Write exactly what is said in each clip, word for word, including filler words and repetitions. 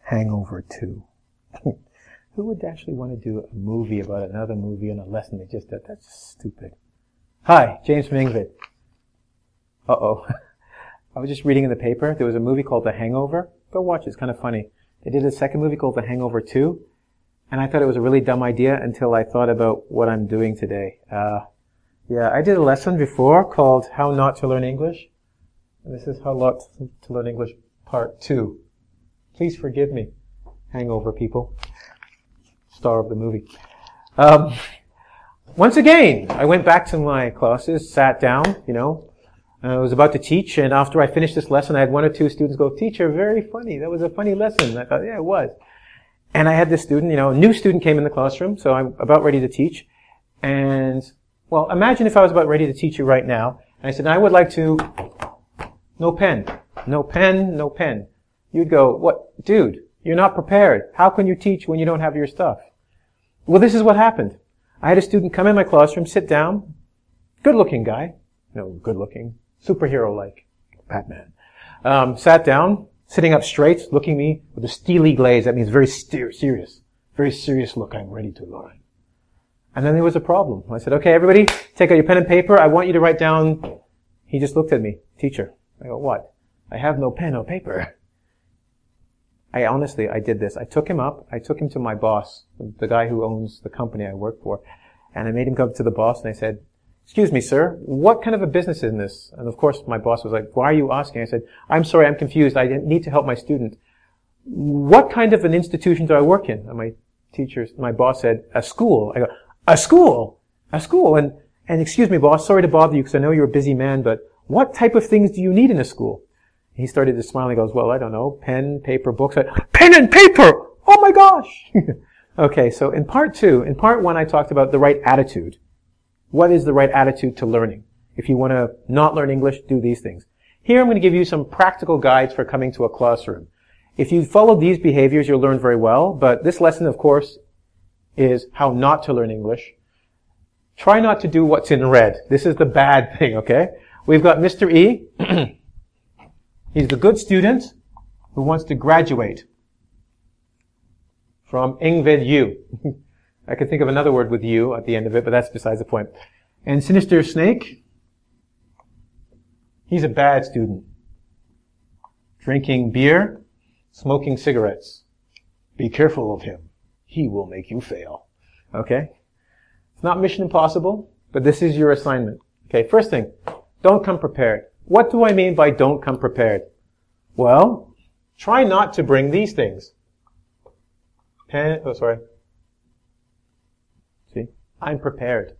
Hangover two. Who would actually want to do a movie about another movie and a lesson they just did? That's just stupid. Hi, James from Ingvid. Uh-oh. I was just reading in the paper. There was a movie called The Hangover. Go watch it. It's kind of funny. They did a second movie called The Hangover two. And I thought it was a really dumb idea until I thought about what I'm doing today. Uh, yeah, I did a lesson before called How Not to Learn English. And this is How Not to Learn English Part two. Please forgive me, Hangover people. Star of the movie. Um, once again, I went back to my classes, sat down, you know. I was about to teach, and after I finished this lesson, I had one or two students go, "Teacher, very funny. That was a funny lesson." And I thought, yeah, it was. And I had this student, you know, a new student came in the classroom, so I'm about ready to teach. And, well, imagine if I was about ready to teach you right now. And I said, I would like to, no pen, no pen, no pen. You'd go, what? Dude, you're not prepared. How can you teach when you don't have your stuff? Well, this is what happened. I had a student come in my classroom, sit down, good-looking guy, no, good-looking, superhero-like, Batman, um, sat down, sitting up straight, looking at me with a steely glaze. That means very ster- serious, very serious look. I'm ready to learn. And then there was a problem. I said, okay, everybody, take out your pen and paper. I want you to write down. He just looked at me, teacher. I go, what? I have no pen or paper. I honestly, I did this. I took him up. I took him to my boss, the guy who owns the company I work for. And I made him come to the boss and I said, excuse me, sir, what kind of a business is this? And of course, my boss was like, why are you asking? I said, I'm sorry, I'm confused. I need to help my student. What kind of an institution do I work in? And my teacher, my boss said, a school. I go, a school? A school? And, and excuse me, boss, sorry to bother you because I know you're a busy man, but what type of things do you need in a school? He started to smile and he goes, well, I don't know, pen, paper, books. I, pen and paper! Oh my gosh! Okay, so in part two, in part one I talked about the right attitude. What is the right attitude to learning? If you want to not learn English, do these things. Here I'm going to give you some practical guides for coming to a classroom. If you follow these behaviors, you'll learn very well, but this lesson, of course, is how not to learn English. Try not to do what's in red. This is the bad thing, okay? We've got Mister E. He's the good student who wants to graduate from Ingvid U. I could think of another word with U at the end of it, but that's besides the point. And Sinister Snake, he's a bad student. Drinking beer, smoking cigarettes. Be careful of him. He will make you fail. Okay? It's not mission impossible, but this is your assignment. Okay, first thing, don't come prepared. What do I mean by don't come prepared? Well, try not to bring these things. Pen, oh sorry. See? I'm prepared.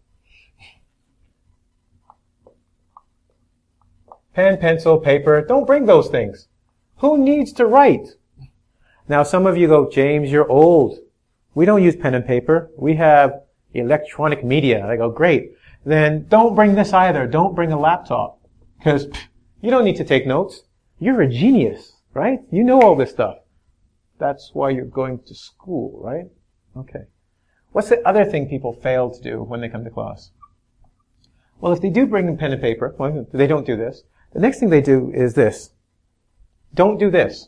Pen, pencil, paper, don't bring those things. Who needs to write? Now some of you go, James, you're old. We don't use pen and paper. We have electronic media. I go, great. Then don't bring this either. Don't bring a laptop. Because you don't need to take notes. You're a genius, right? You know all this stuff. That's why you're going to school, right? Okay. What's the other thing people fail to do when they come to class? Well, if they do bring a pen and paper, well, they don't do this. The next thing they do is this. Don't do this.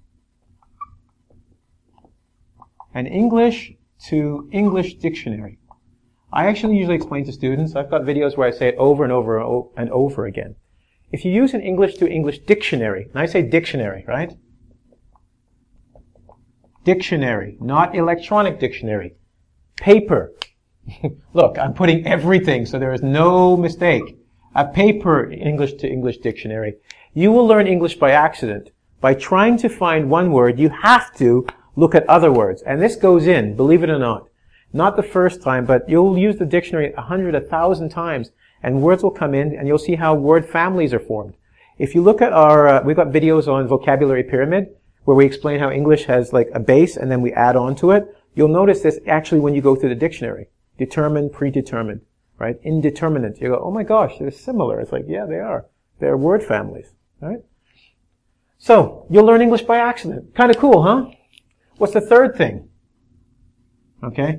An English to English dictionary. I actually usually explain to students, I've got videos where I say it over and over and over again. If you use an English to English dictionary, and I say dictionary, right? Dictionary, not electronic dictionary. Paper. Look, I'm putting everything so there is no mistake. A paper English to English dictionary. You will learn English by accident. By trying to find one word, you have to look at other words. And this goes in, believe it or not. Not the first time, but you'll use the dictionary a hundred, a thousand times, and words will come in, and you'll see how word families are formed. If you look at our, uh, we've got videos on vocabulary pyramid, where we explain how English has like a base, and then we add on to it. You'll notice this actually when you go through the dictionary. Determined, predetermined, right? Indeterminate. You go, oh my gosh, they're similar. It's like, yeah, they are. They're word families, right? So, you'll learn English by accident. Kind of cool, huh? What's the third thing? Okay?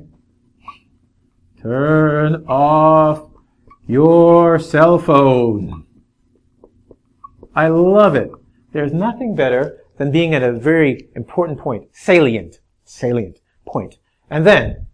Turn off your cell phone. I love it. There's nothing better than being at a very important point. Salient. Salient point. And then,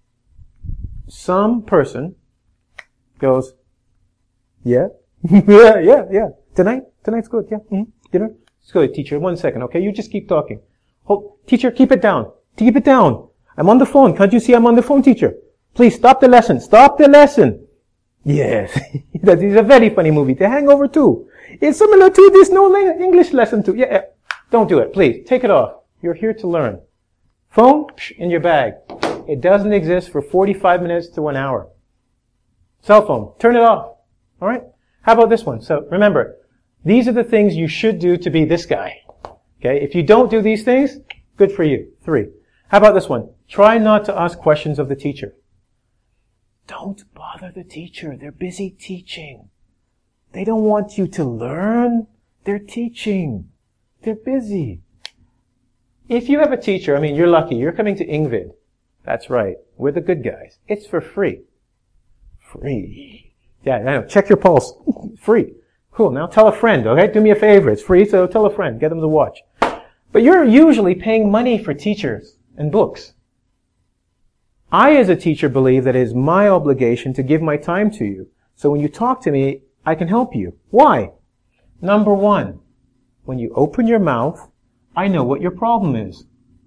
some person goes, yeah, yeah, yeah, yeah. Tonight? Tonight's good, yeah. Mm-hmm. Dinner? It's good, teacher. One second, okay? You just keep talking. Hold, teacher, keep it down. Keep it down. I'm on the phone. Can't you see I'm on the phone, teacher? Please stop the lesson. Stop the lesson. Yes. That is a very funny movie. The Hangover two. It's similar to this No English Lesson two. Yeah. Don't do it. Please. Take it off. You're here to learn. Phone? Psh, in your bag. It doesn't exist for forty-five minutes to one hour. Cell phone. Turn it off. All right? How about this one? So remember, these are the things you should do to be this guy. Okay? If you don't do these things, good for you. Three. How about this one? Try not to ask questions of the teacher. Don't bother the teacher. They're busy teaching. They don't want you to learn. They're teaching. They're busy. If you have a teacher, I mean, you're lucky. You're coming to Ingvid. That's right. We're the good guys. It's for free. Free. Yeah, I know. Check your pulse. Free. Cool. Now tell a friend, okay? Do me a favor. It's free, so tell a friend. Get them to watch. But you're usually paying money for teachers and books. I, as a teacher, believe that it is my obligation to give my time to you. So when you talk to me, I can help you. Why? Number one, when you open your mouth, I know what your problem is.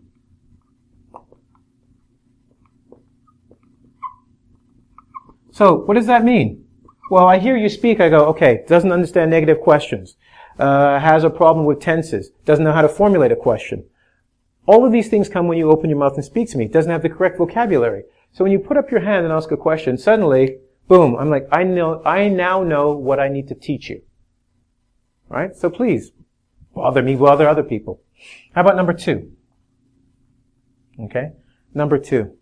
So, what does that mean? Well, I hear you speak, I go, okay, doesn't understand negative questions, uh, has a problem with tenses, doesn't know how to formulate a question. All of these things come when you open your mouth and speak to me. It doesn't have the correct vocabulary. So when you put up your hand and ask a question, suddenly, boom, I'm like, I know, I now know what I need to teach you. Right? So please, bother me, bother other people. How about number two? Okay? Number two.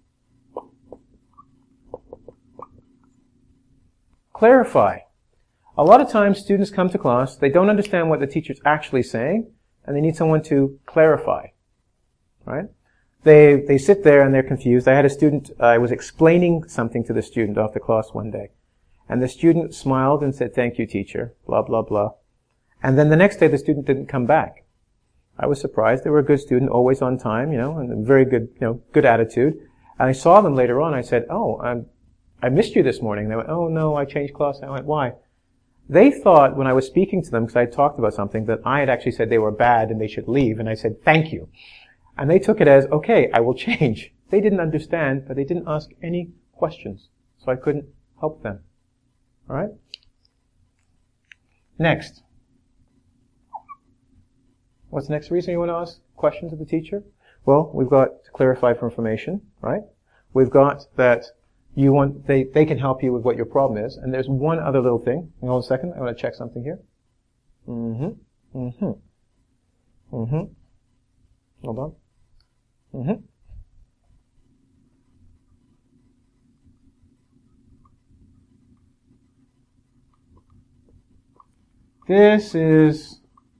Clarify. A lot of times students come to class, they don't understand what the teacher's actually saying, and they need someone to clarify. Right? They, they sit there and they're confused. I had a student, uh, I was explaining something to the student after class one day. And the student smiled and said, thank you, teacher, blah, blah, blah. And then the next day the student didn't come back. I was surprised. They were a good student, always on time, you know, and a very good, you know, good attitude. And I saw them later on. I said, oh, I'm, I missed you this morning. They went, oh no, I changed class. I went, why? They thought when I was speaking to them, because I had talked about something, that I had actually said they were bad and they should leave. And I said, thank you. And they took it as, okay, I will change. They didn't understand, but they didn't ask any questions. So I couldn't help them. All right? Next. What's the next reason you want to ask questions of the teacher? Well, we've got to clarify for information, right? We've got that you want, they, they can help you with what your problem is. And there's one other little thing. Hang on a second. I want to check something here. Mm-hmm. Mm-hmm. Mm-hmm. Hold on. Mm-hmm. This is,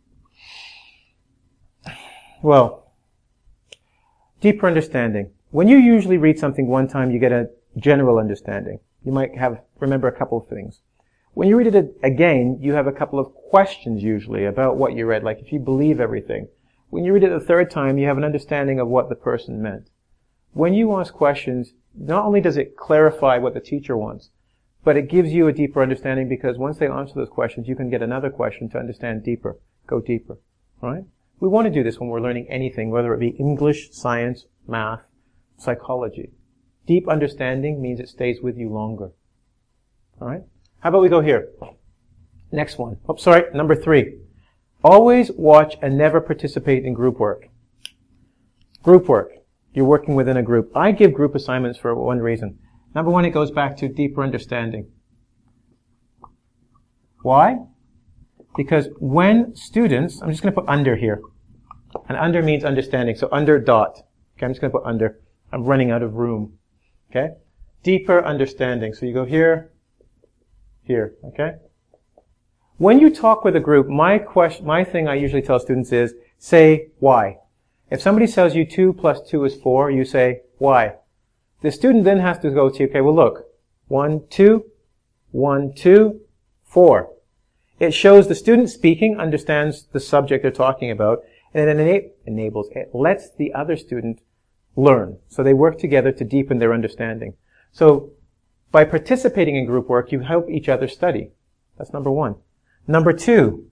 well, deeper understanding. When you usually read something one time, you get a general understanding. You might have, remember a couple of things. When you read it again, you have a couple of questions usually about what you read, like if you believe everything. When you read it the third time, you have an understanding of what the person meant. When you ask questions, not only does it clarify what the teacher wants, but it gives you a deeper understanding because once they answer those questions, you can get another question to understand deeper, go deeper. All right? We want to do this when we're learning anything, whether it be English, science, math, psychology. Deep understanding means it stays with you longer. All right? How about we go here? Next one. Oh, sorry, number three. Always watch and never participate in group work. Group work. You're working within a group. I give group assignments for one reason. Number one, it goes back to deeper understanding. Why? Because when students, I'm just going to put under here. And under means understanding. So under dot. Okay, I'm just going to put under. I'm running out of room. Okay? Deeper understanding. So you go here, here. Okay? When you talk with a group, my question, my thing I usually tell students is, say why. If somebody tells you two plus two is four, you say why. The student then has to go to, okay, well look, one, two, one, two, four. It shows the student speaking understands the subject they're talking about. And it ena- enables, it lets the other student learn. So they work together to deepen their understanding. So by participating in group work, you help each other study. That's number one. Number two.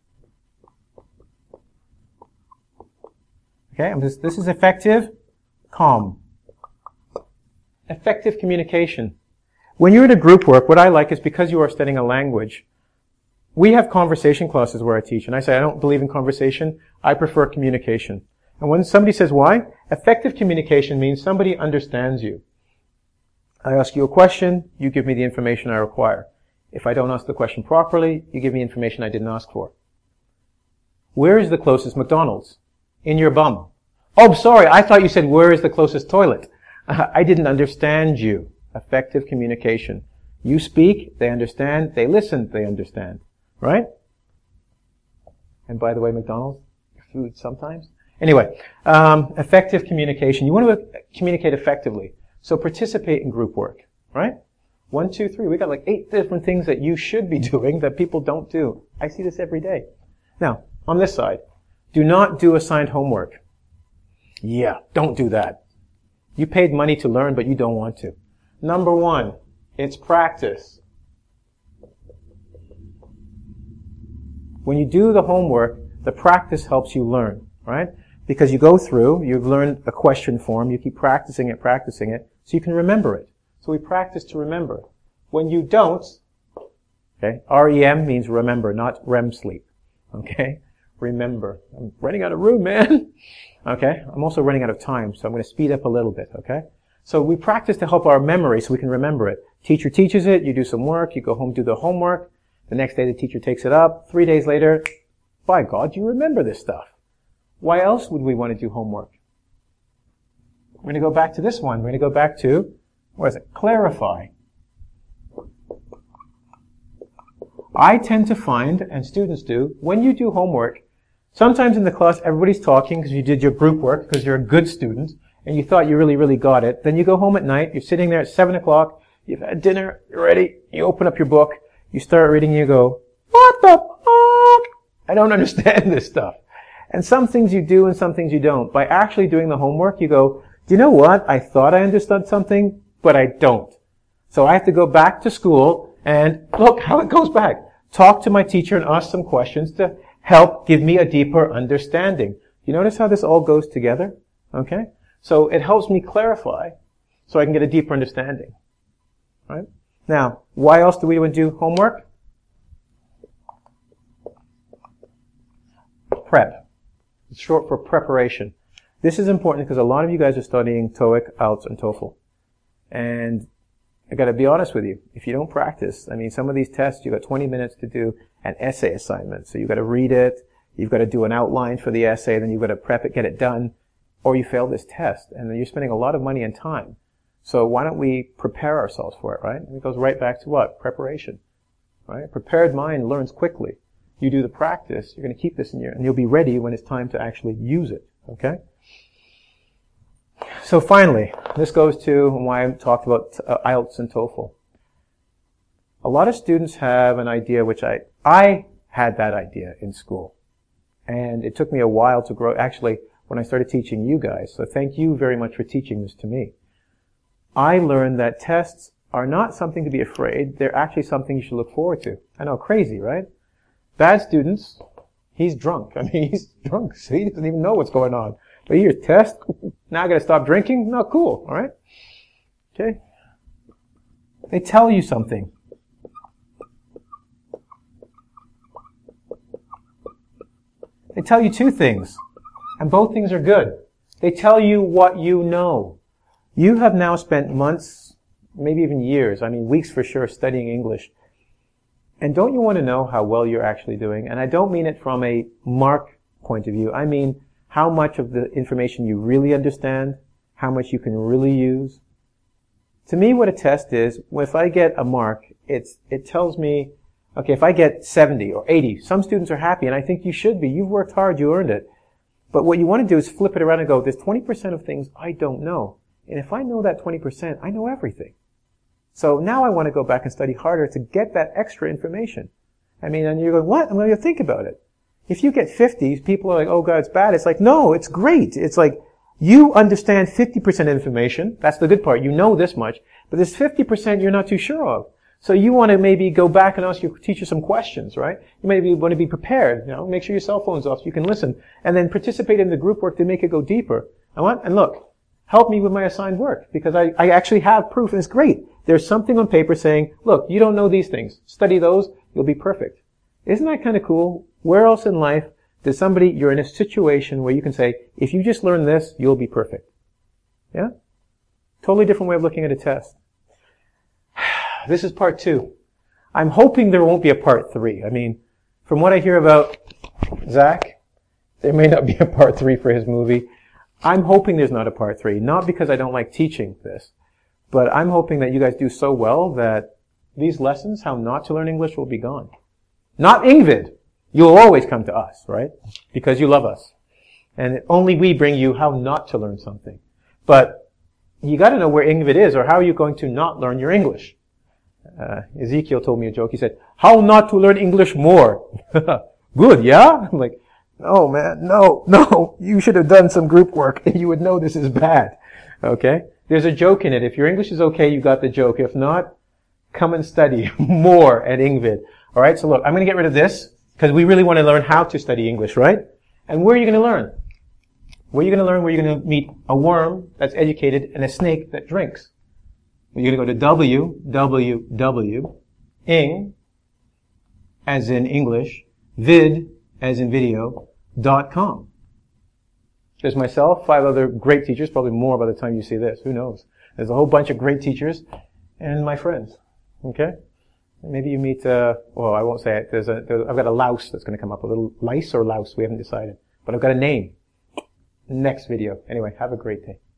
Okay, I'm just, this is effective, calm. Effective communication. When you're in a group work, what I like is because you are studying a language, we have conversation classes where I teach, and I say I don't believe in conversation, I prefer communication. And when somebody says why, effective communication means somebody understands you. I ask you a question, you give me the information I require. If I don't ask the question properly, you give me information I didn't ask for. Where is the closest McDonald's? In your bum. Oh, sorry, I thought you said where is the closest toilet? I didn't understand you. Effective communication. You speak, they understand, they listen, they understand. Right? And by the way, McDonald's, food sometimes. Anyway, um, effective communication. You want to communicate effectively. So participate in group work. Right? One, two, three. We got like eight different things that you should be doing that people don't do. I see this every day. Now, on this side, do not do assigned homework. Yeah, don't do that. You paid money to learn, but you don't want to. Number one, it's practice. When you do the homework, the practice helps you learn, right? Because you go through, you've learned a question form, you keep practicing it, practicing it, so you can remember it. So we practice to remember. When you don't, okay, R E M means remember, not R E M sleep, okay? Remember. I'm running out of room, man. Okay? I'm also running out of time, so I'm going to speed up a little bit, okay? So we practice to help our memory so we can remember it. Teacher teaches it, you do some work, you go home, do the homework. The next day the teacher takes it up. Three days later, by God, you remember this stuff. Why else would we want to do homework? We're going to go back to this one. We're going to go back to, what is it? Clarify. I tend to find, and students do, when you do homework, sometimes in the class everybody's talking because you did your group work, because you're a good student, and you thought you really, really got it. Then you go home at night, you're sitting there at seven o'clock, you've had dinner, you're ready, you open up your book, you start reading, and you go, what the fuck? I don't understand this stuff. And some things you do and some things you don't. By actually doing the homework, you go, do you know what? I thought I understood something, but I don't. So I have to go back to school and look how it goes back. Talk to my teacher and ask some questions to help give me a deeper understanding. You notice how this all goes together? Okay? So it helps me clarify so I can get a deeper understanding. Right? Now, why else do we want to do homework? Prep. It's short for preparation. This is important because a lot of you guys are studying TOEIC, I E L T S, and TOEFL. And I gotta be honest with you. If you don't practice, I mean, some of these tests, you got twenty minutes to do an essay assignment. So you've got to read it, you've got to do an outline for the essay, then you've got to prep it, get it done, or you fail this test. And then you're spending a lot of money and time. So why don't we prepare ourselves for it, right? And it goes right back to what? Preparation, right? A prepared mind learns quickly. You do the practice, you're going to keep this in your, and you'll be ready when it's time to actually use it, okay? So finally, this goes to why I talked about uh, I E L T S and TOEFL. A lot of students have an idea, which I, I had that idea in school. And it took me a while to grow, actually, when I started teaching you guys. So thank you very much for teaching this to me. I learned that tests are not something to be afraid. They're actually something you should look forward to. I know, crazy, right? Bad students, he's drunk. I mean, he's drunk, so he doesn't even know what's going on. But here's test. Now I gotta stop drinking? No, cool, alright? Okay? They tell you something. They tell you two things. And both things are good. They tell you what you know. You have now spent months, maybe even years, I mean weeks for sure, studying English. And don't you want to know how well you're actually doing? And I don't mean it from a mark point of view. I mean how much of the information you really understand, how much you can really use. To me, what a test is, if I get a mark, it's, it tells me, okay, if I get seventy or eighty, some students are happy, and I think you should be. You've worked hard, you earned it. But what you want to do is flip it around and go, there's twenty percent of things I don't know. And if I know that twenty percent, I know everything. So now I want to go back and study harder to get that extra information. I mean, and you're going, what? I'm going to think about it. If you get fifty, people are like, oh God, it's bad. It's like, no, it's great. It's like, you understand fifty percent information. That's the good part. You know this much. But there's fifty percent you're not too sure of. So you want to maybe go back and ask your teacher some questions, right? You maybe want to be prepared, you know, make sure your cell phone's off so you can listen. And then participate in the group work to make it go deeper. I want, and look, help me with my assigned work, because I, I actually have proof, and it's great. There's something on paper saying, look, you don't know these things. Study those, you'll be perfect. Isn't that kind of cool? Where else in life does somebody, you're in a situation where you can say, if you just learn this, you'll be perfect. Yeah? Totally different way of looking at a test. This is part two. I'm hoping there won't be a part three. I mean, from what I hear about Zach, there may not be a part three for his movie. I'm hoping there's not a part three. Not because I don't like teaching this, but I'm hoping that you guys do so well that these lessons, how not to learn English, will be gone. Not Ingvid. You'll always come to us, right? Because you love us. And only we bring you how not to learn something. But you gotta know where Ingvid is, or how are you going to not learn your English? Uh, Ezekiel told me a joke. He said, how not to learn English more? Good, yeah? I'm like, no, man, no, no. You should have done some group work and you would know this is bad. Okay? There's a joke in it. If your English is okay, you got the joke. If not, come and study more at Ingvid. Alright, so look, I'm going to get rid of this because we really want to learn how to study English, right? And where are you going to learn? Where are you going to learn? Where you're going to meet a worm that's educated and a snake that drinks. You're going to go to w w w dot ing, as in English, vid, as in video, dot com. There's myself, five other great teachers, probably more by the time you see this. Who knows? There's a whole bunch of great teachers, and my friends. Okay? Maybe you meet, uh, well, I won't say it. There's a, there's, I've got a louse that's going to come up. A little lice or louse, we haven't decided. But I've got a name. Next video. Anyway, have a great day.